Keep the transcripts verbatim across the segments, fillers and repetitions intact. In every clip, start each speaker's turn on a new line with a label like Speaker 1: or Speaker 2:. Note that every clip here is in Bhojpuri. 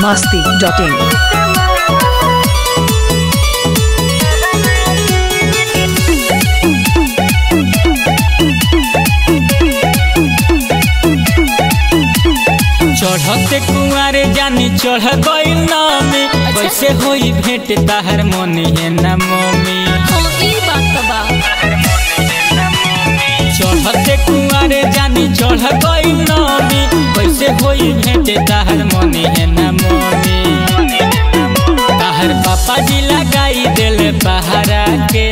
Speaker 1: masti dot in.
Speaker 2: चढ़ते कुआरे जानी चढ़ गइल नामी कैसे होई भेंट ताहर मोनी है ना मम्मी। चढ़ते कुआरे जानी चढ़ गइल नामी कैसे होई भेंट ताहर मोनी है ना मम्मी। ताहर पापा जी लगाई दिल पहाड़ा के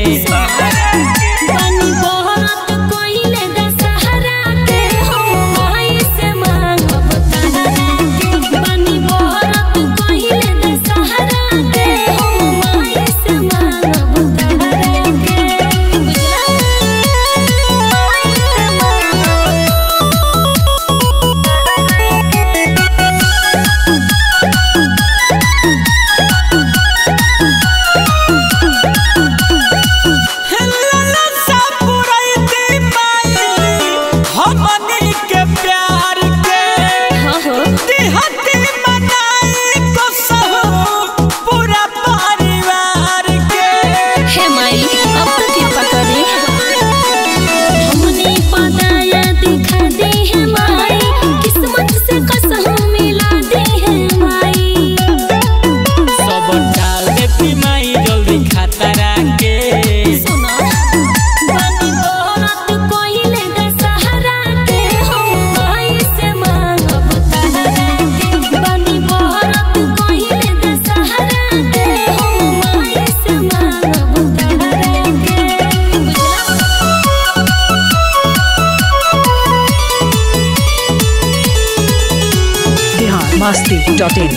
Speaker 1: masti dot in.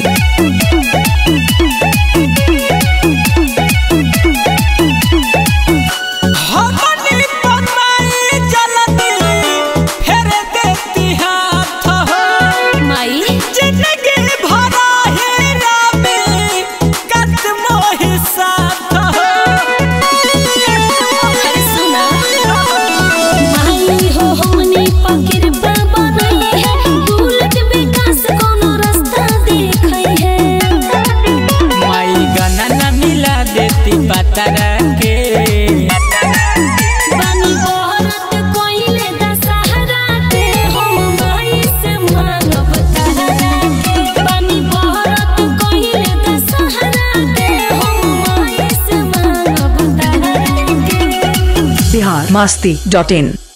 Speaker 1: masti dot in.